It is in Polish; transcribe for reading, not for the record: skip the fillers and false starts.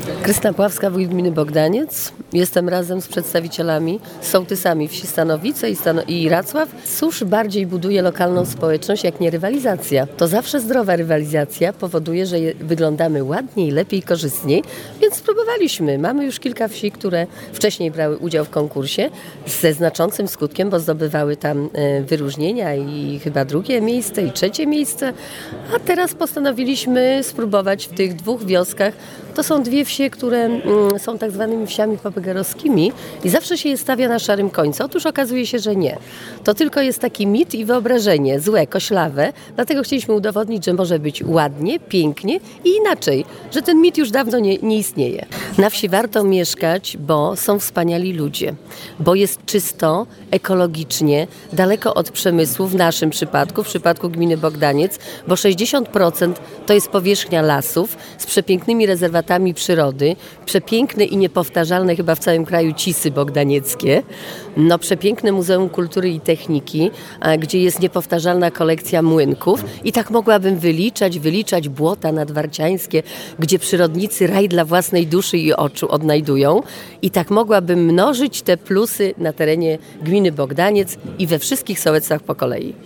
Krystyna Puławska, wójt gminy Bogdaniec. Jestem razem z przedstawicielami, sołtysami wsi Stanowice i Racław. Cóż bardziej buduje lokalną społeczność, jak nie rywalizacja? To zawsze zdrowa rywalizacja powoduje, że wyglądamy ładniej, lepiej, korzystniej, więc spróbowaliśmy. Mamy już kilka wsi, które wcześniej brały udział w konkursie ze znaczącym skutkiem, bo zdobywały tam wyróżnienia i chyba drugie miejsce i trzecie miejsce, a teraz postanowiliśmy spróbować w tych dwóch wioskach. To są dwie wsie, które są tak zwanymi wsiami popegeerowskimi i zawsze się je stawia na szarym końcu. Otóż okazuje się, że nie. To tylko jest taki mit i wyobrażenie, złe, koślawe. Dlatego chcieliśmy udowodnić, że może być ładnie, pięknie i inaczej, że ten mit już dawno nie istnieje. Na wsi warto mieszkać, bo są wspaniali ludzie, bo jest czysto, ekologicznie, daleko od przemysłu w naszym przypadku, w przypadku gminy Bogdaniec, bo 60% to jest powierzchnia lasów z przepięknymi rezerwatami przyrody, przepiękne i niepowtarzalne chyba w całym kraju Cisy bogdanieckie, przepiękne Muzeum Kultury i Techniki, gdzie jest niepowtarzalna kolekcja młynków i tak mogłabym wyliczać błota nadwarciańskie, gdzie przyrodnicy raj dla własnej duszy i oczu odnajdują i tak mogłabym mnożyć te plusy na terenie gminy Bogdaniec i we wszystkich sołectwach po kolei.